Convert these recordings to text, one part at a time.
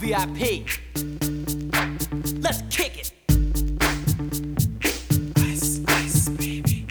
VIP. Let's kick it. Ice, ice, baby.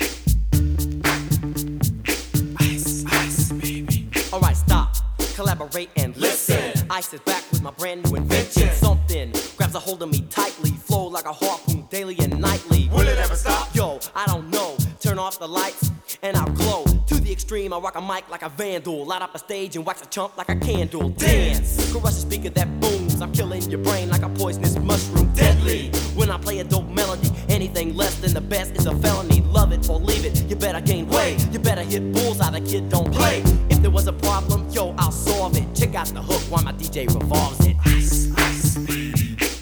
Ice, ice, baby. Alright, stop, collaborate and listen. Ice is back with my brand new invention. Something grabs a hold of me tightly, flow like a harpoon daily and nightly. Will it ever stop? Yo, I don't know. Turn off the lights and I'll glow. To the extreme, I rock a mic like a vandal. Light up a stage and wax a chump like a candle. Dance, crush a speaker that booms. I'm killing your brain like a poisonous mushroom. Deadly, when I play a dope melody. Anything less than the best is a felony. Love it or leave it, you better gain weight. You better hit bullseye, the kid don't play. If there was a problem, yo, I'll solve it. Check out the hook while my DJ revolves it. Ice, ice, baby.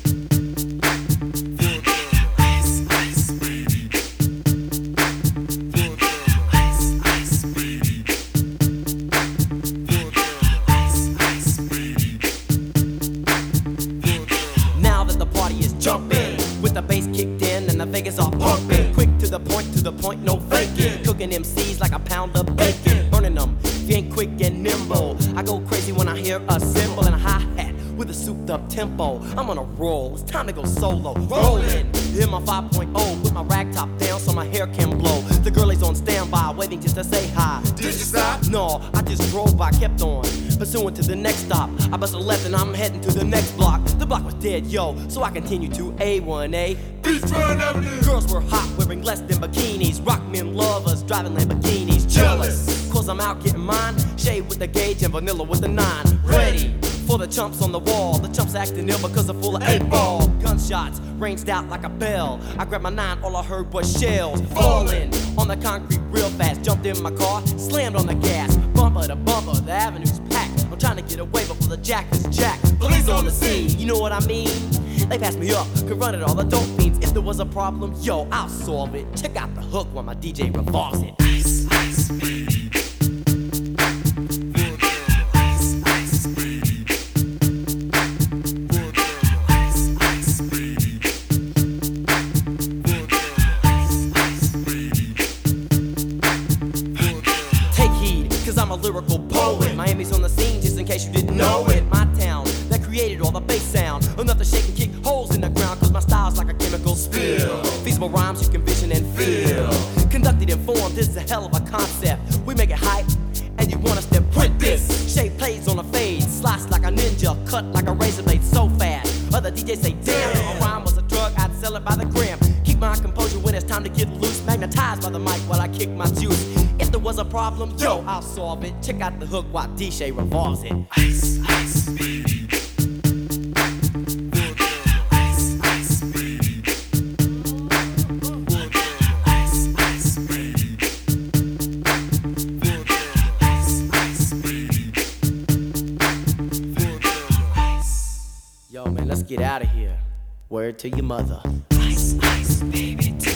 With the bass kicked in and the Vegas all pumping. Quick to the point, no faking. Cooking MCs like a pound of bacon. Burning them, if you ain't quick and nimble. I go crazy when I hear a cymbal and a hi-hat with a souped up tempo. I'm on a roll, it's time to go solo. Rolling, in my 5.0, put my rag top down so my hair can blow. The girl is on standby, waiting just to say hi. Did you stop? No, I just drove by, kept on pursuing to the next stop. I bust a left and I'm heading to the next block. The block was dead, yo, so I continued to A1A. Beachfront Avenue. Girls were hot, wearing less than bikinis. Rock men lovers, driving Lamborghinis. Jealous, cause I'm out getting mine. Shade with the gauge and vanilla with the 9. Ready for the chumps on the wall. The chumps acting ill because they're full of 8-ball. Gunshots ranged out like a bell. I grabbed my 9, all I heard was shells falling on the concrete real fast. Jumped in my car, slammed on the gas. Bumper to bumper, the avenue's packed. I'm trying to get away before the jack is jacked. Police on the scene, you know what I mean? They passed me up, could run it all the dope fiends. If there was a problem, yo, I'll solve it. Check out the hook while my DJ revolves it. Ice, ice, baby. Ice, ice, baby. Ice, ice, baby. Ice, ice, baby. Take heed, cause I'm a lyrical poet. Miami's on the scene, just in case you didn't know it. My town, that created all the bass sound. Enough to shake and kick holes in the ground, cause my style's like a chemical spill. Feasible rhymes you can vision and feel. Conducted in form, this is a hell of a concept. We make it hype, and you want us to print this. Shape plays on a fade, slice like a ninja, cut like a razor blade so fast. Other DJs say, damn, if a rhyme was a drug, I'd sell it by the gram. Keep my composure when it's time to get loose. Magnetized by the mic while I kick my juice. If there was a problem, yo, I'll solve it. Check out the hook while DJ revolves it. Ice, ice, baby. Ice, ice, baby. Ice, ice, baby. Ice, ice, baby. Ice. Yo, man, let's get out of here. Word to your mother. Ice, ice, baby.